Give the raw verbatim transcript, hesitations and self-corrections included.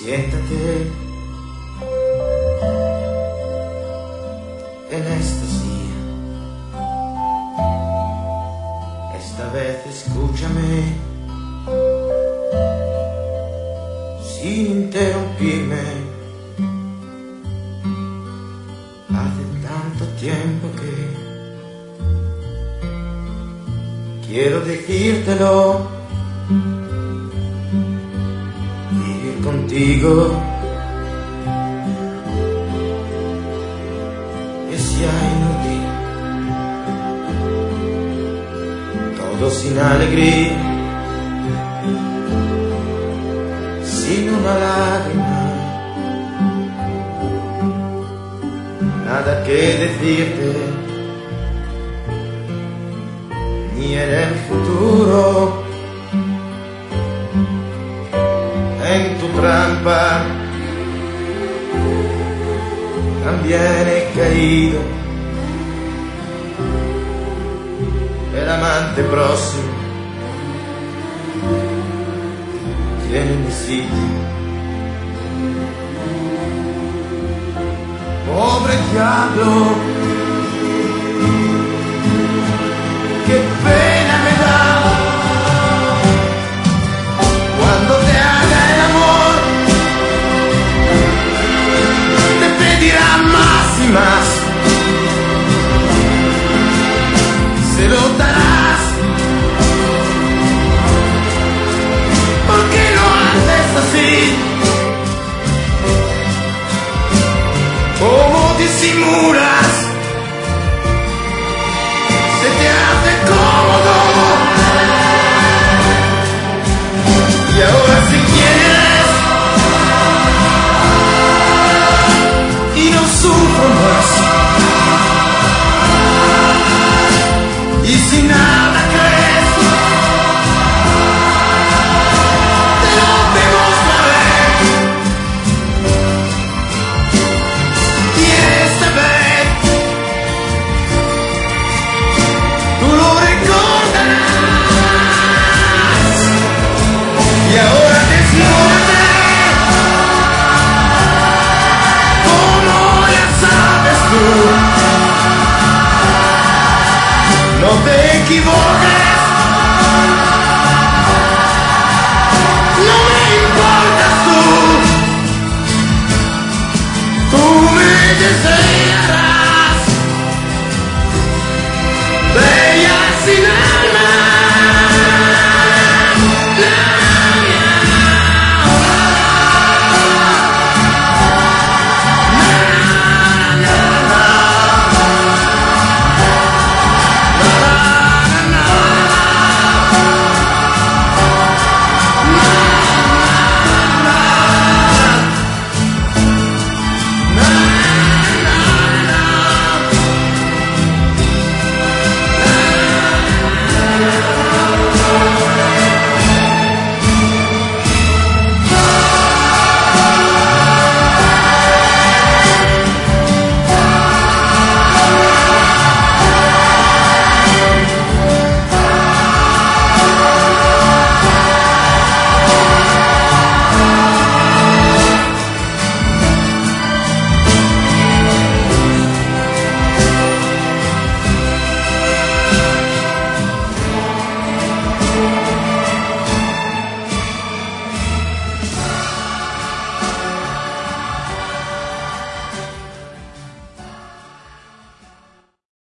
Siéntate en esta silla, esta vez escúchame sin interrumpirme. Hace tanto tiempo que quiero decírtelo, vivir contigo es ya inútil, todo sin alegría, sin una lágrima, nada que decirte, ni en el futuro, en tu trampa también he caído, el amante próximo tiene mi sitio. Pobre diablo, qué pena me da cuando te haga el amor, te pedirá más y más, se lo darás. ¿Por qué no haces así? ¿Cómo disimulas? Se te hace cómodo. Y ahora si quieres y no sufro más, y si nada crees, te lo demostraré. Y esta vez tú lo recordarás. Y ahora desnúdate, como ya sabes tú. No te equivoques, no me importas tú, tú me deseas.